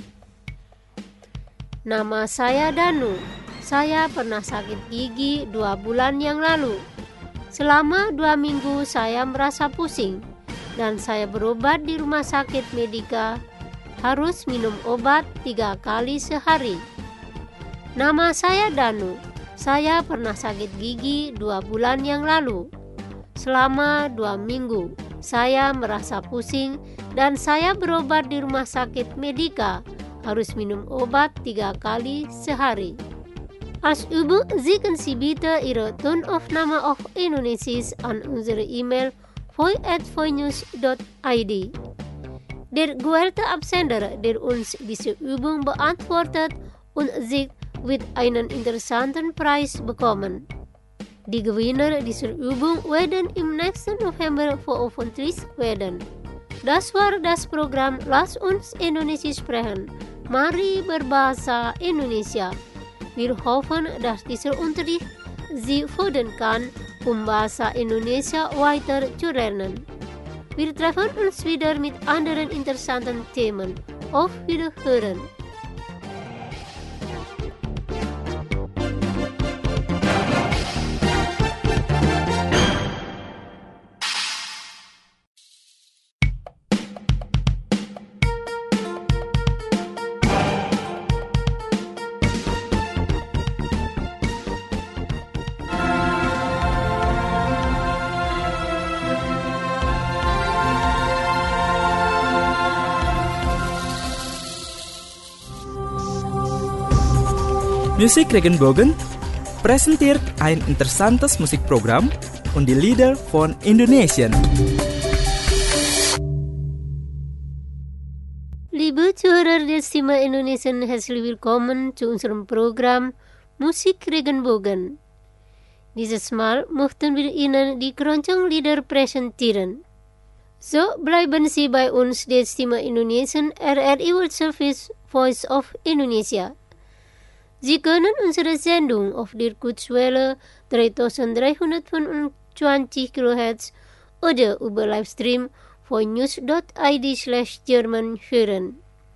nama saya Danu. Saya pernah sakit gigi dua bulan yang lalu. Selama dua minggu saya merasa pusing dan saya berobat di rumah sakit Medika. Harus minum obat tiga kali sehari. Nama saya Danu. Saya pernah sakit gigi dua bulan yang lalu. Selama dua minggu saya merasa pusing dan saya berobat di rumah sakit Medika. Harus minum obat tiga kali sehari. Als Übung schicken Sie bitte Ihre Tonaufnahme auf Indonesisch an unsere E-Mail voi at voinews dot i d. Der geehrte Absender, der uns diese Übung beantwortet und sich wird einen interessanten Preis bekommen. Die Gewinner dieser Übung werden im nächsten November veröffentlicht werden. Das war das Programm Lass uns Indonesisch sprechen. Mari berbahasa Indonesia. Wir hoffen, dass dieser Unterricht Sie fördern kann, um Bahasa Indonesia weiter zu lernen. Wir treffen uns wieder mit anderen interessanten Themen. Auf Wiederhören. Musik Regenbogen präsentiert ein interessantes Musikprogramm und die Lieder von Indonesien. Liebe Zuhörer des der Stimme Indonesien, herzlich willkommen zu unserem Programm Musik Regenbogen. Dieses Mal möchten wir Ihnen die Keroncong-Lieder präsentieren. So bleiben Sie bei uns, der Stimme Indonesien, R R I World Service, Voice of Indonesia. Sie können unsere Sendung auf der Kurzwelle dreitausenddreihundertfünfundzwanzig Kilohertz oder über Livestream von news.id slash German hören.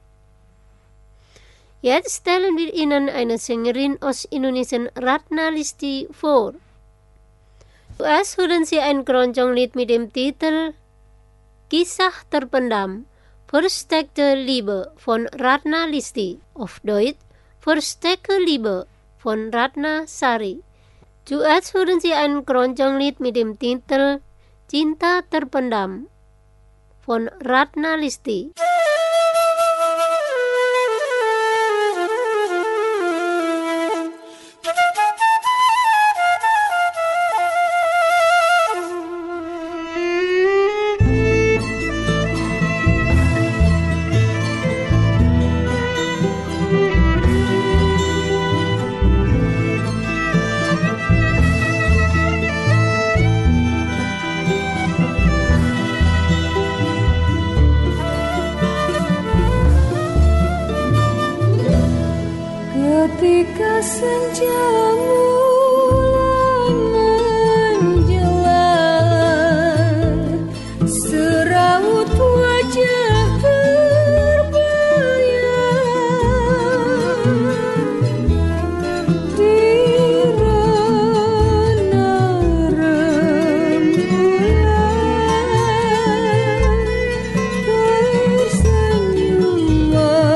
Jetzt stellen wir Ihnen eine Sängerin aus Indonesien, Ratna Listi, vor. Zuerst hören Sie ein Keroncong-Lied mit dem Titel Kisah Terpendam, Versteckte Liebe von Ratna Listi, auf Deutsch Versteckte Liebe von Ratna Sari. Zuerst hören Sie ein Keroncong-Lied mit dem Titel Cinta Terpendam von Ratna Listi. Ketika senja mulai menjelang, seraut wajah terbayang di rona rembulan, tersenyum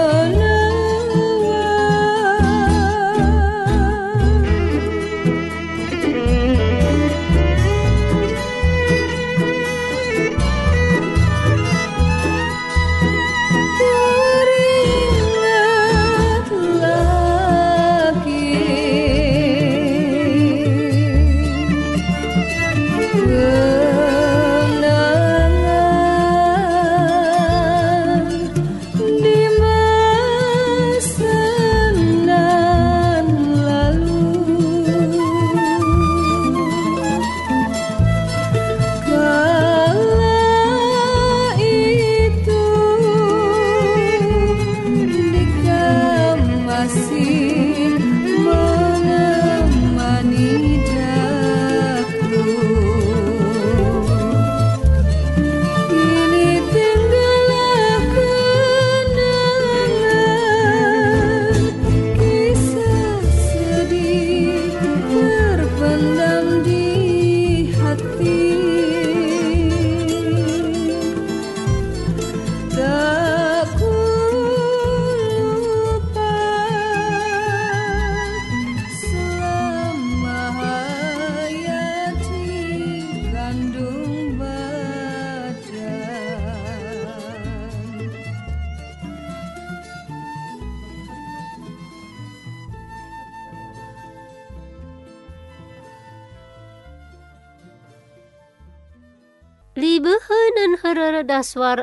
Liebe Hörner und Hörer, das war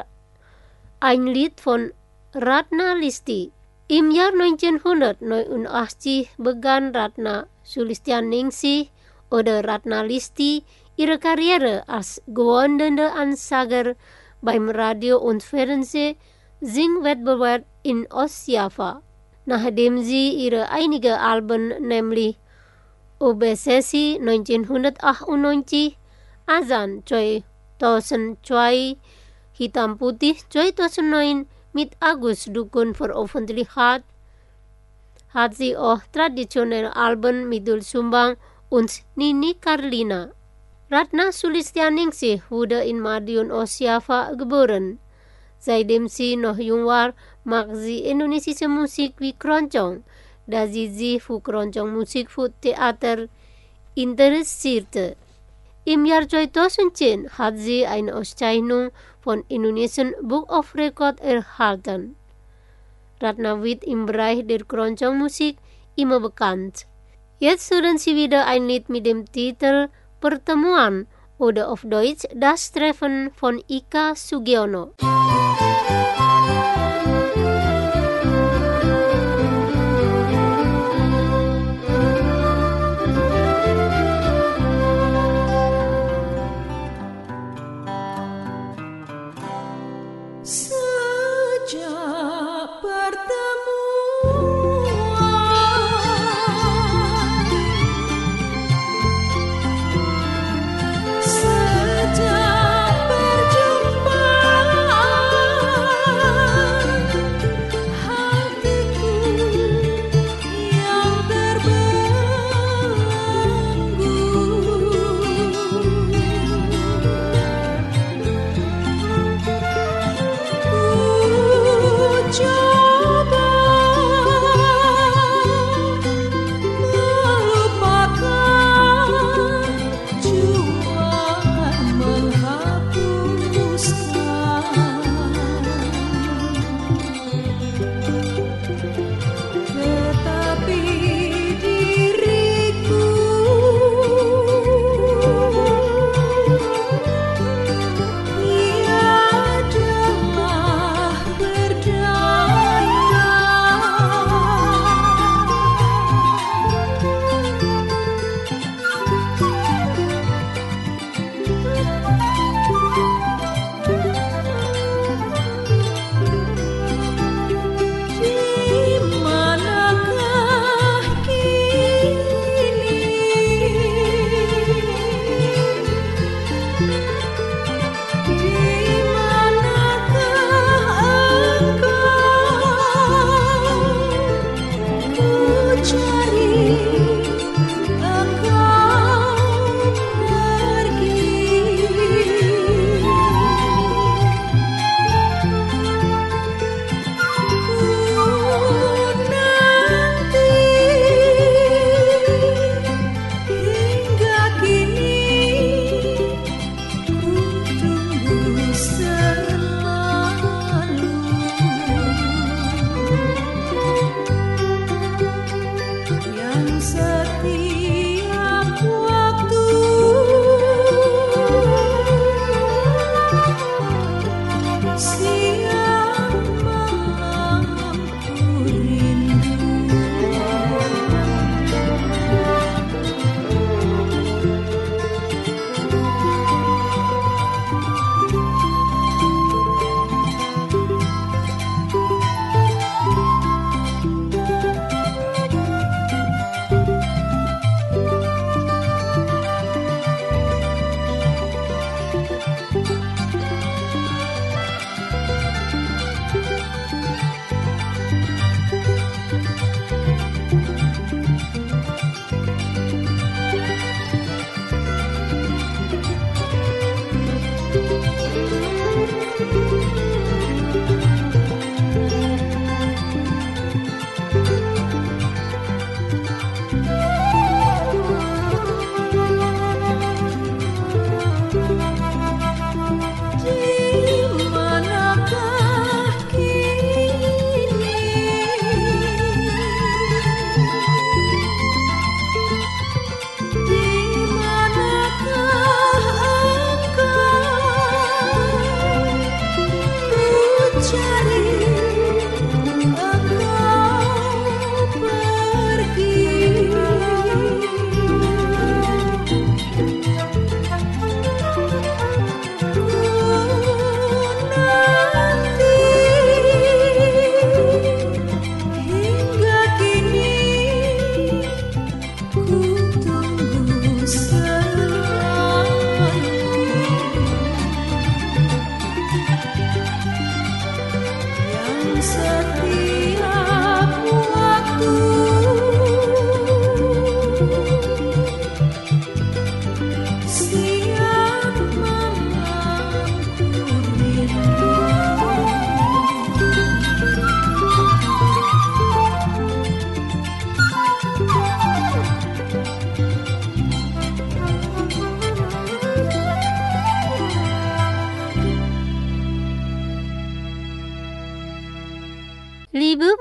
ein Lied von Ratna Listi. Im Jahr neunzehnhundertneunundachtzig begann Ratna Sulistianingsih oder Ratna Listi ihre Karriere als gewordene Ansager beim Radio- und Fernseh-Singwettbewerb in Ostjava, nachdem sie ihre einige Alben, nämlich Obsesi neunzehnhundertachtundneunzig, Azan zweitausendzwei, Hitam Putih zweitausendneun mit Agus Dukun veröffentlicht hat, hat sie auch traditionelle Alben mit Dul Sumbang und Nini Carlina. Ratna Sulistianingsih wurde in Madiun, Ostjava geboren. Seitdem sie noch jung war, mag sie indonesische Musik wie Keroncong, da sie sich für Keroncong-Musik für Theater interessierte. Im Jahr zweitausendzehn hat sie eine Auszeichnung von Indonesian Book of Record erhalten. Ratna wird im Bereich der Keroncong-Musik immer bekannt. Jetzt hören Sie wieder ein Lied mit dem Titel Pertemuan oder auf Deutsch Das Treffen von Ika Sugiono.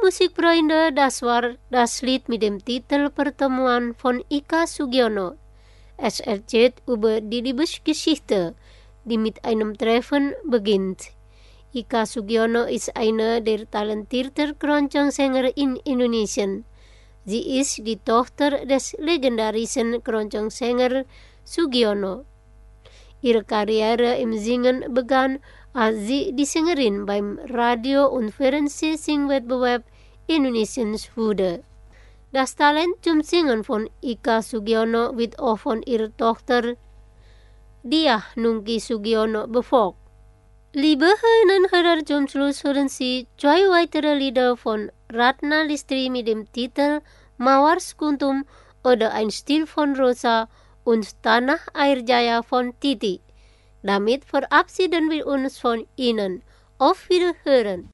Musikfreunde, das war das Lied mit dem Titel Pertemuan von Ika Sugiono. Es erzählt über die Liebesgeschichte, die mit einem Treffen beginnt. Ika Sugiono ist eine der talentierten Keroncongsänger in Indonesien. Sie ist die Tochter des legendarischen Keroncongsänger Sugiono. Ihre Karriere im Singen begann, als sie die Sängerin beim Radio- und Fernsehsingwettbewerb Indonesiens wurde. Das Talent zum Singen von Ika Sugiono wird auch von ihrer Tochter Diah Nungki Sugiono befolgt. Liebe Hörerinnen und Hörer, zum Schluss hören Sie zwei weitere Lieder von Ratna Listri mit dem Titel Mawar Skuntum oder Ein Stil von Rosa und Tanah Air Jaya von Titi. Damit verabschieden wir uns von Ihnen. Auf Wiederhören.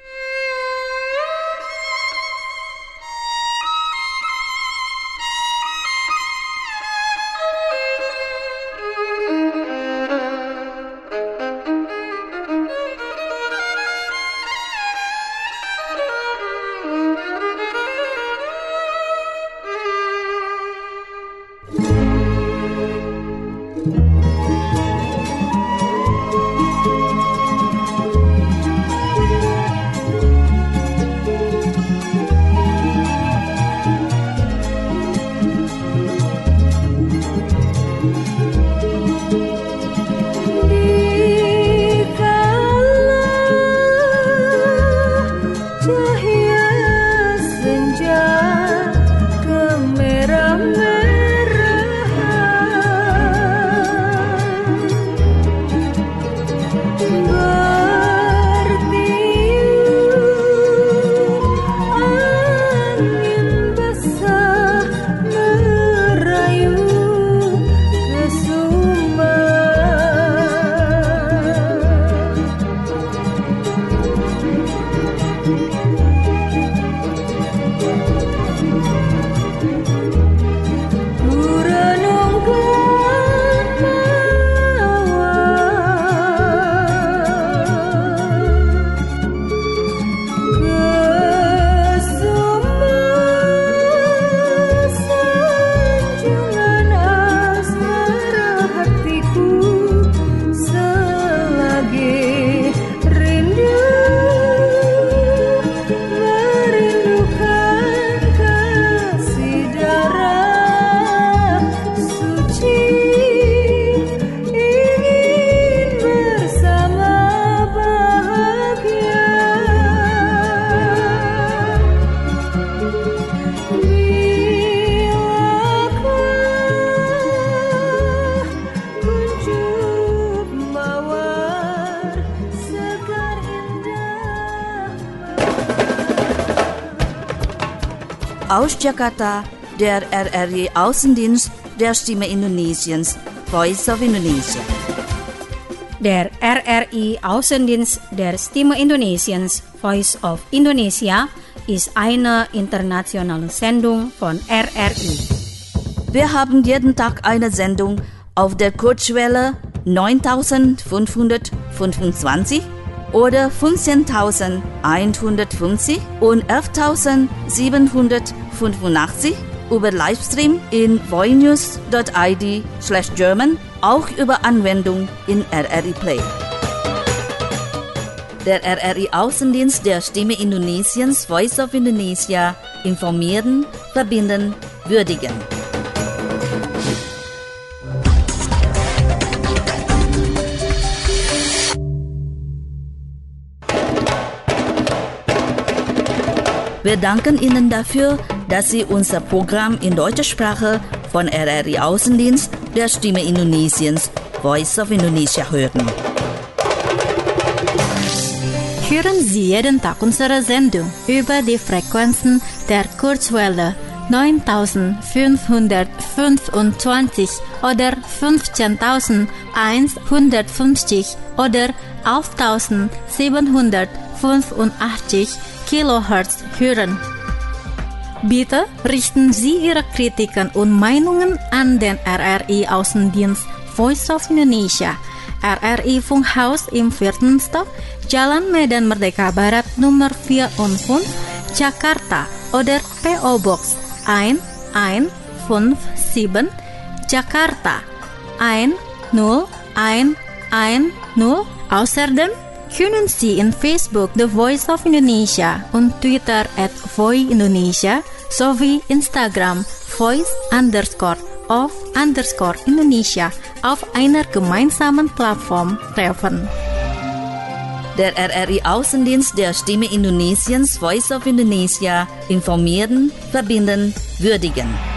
Aus Jakarta, der R R I Außendienst der Stimme Indonesiens, Voice of Indonesia. Der R R I Außendienst der Stimme Indonesiens, Voice of Indonesia, ist eine internationale Sendung von R R I. Wir haben jeden Tag eine Sendung auf der Kurzwelle neuntausendfünfhundertfünfundzwanzig oder fünfzehntausendeinhundertfünfzig und elftausendsiebenhundertfünfundachtzig über Livestream in voinews dot I D slash German, auch über Anwendung in R R I Play. Der R R I Außendienst der Stimme Indonesiens, Voice of Indonesia, informieren, verbinden, würdigen. Wir danken Ihnen dafür, dass Sie unser Programm in deutscher Sprache von R R I Außendienst der Stimme Indonesiens, Voice of Indonesia hören. Hören Sie jeden Tag unsere Sendung über die Frequenzen der Kurzwelle neuntausendfünfhundertfünfundzwanzig oder fünfzehntausendeinhundertfünfzig oder elftausendsiebenhundertfünfundachtzig Kilohertz hören. Bitte richten Sie Ihre Kritiken und Meinungen an den R R I Außendienst Voice of Indonesia, R R I Funkhaus im vierten Stock, Jalan Medan Merdeka Barat Nummer vierundfünfzig, Jakarta oder P O Box eins eins fünf sieben Jakarta eins null eins eins null. Außerdem können Sie in Facebook The Voice of Indonesia und Twitter at Voice Indonesia sowie Instagram Voice underscore of underscore Indonesia auf einer gemeinsamen Plattform treffen. Der R R I-Außendienst der Stimme Indonesiens Voice of Indonesia informieren, verbinden, würdigen.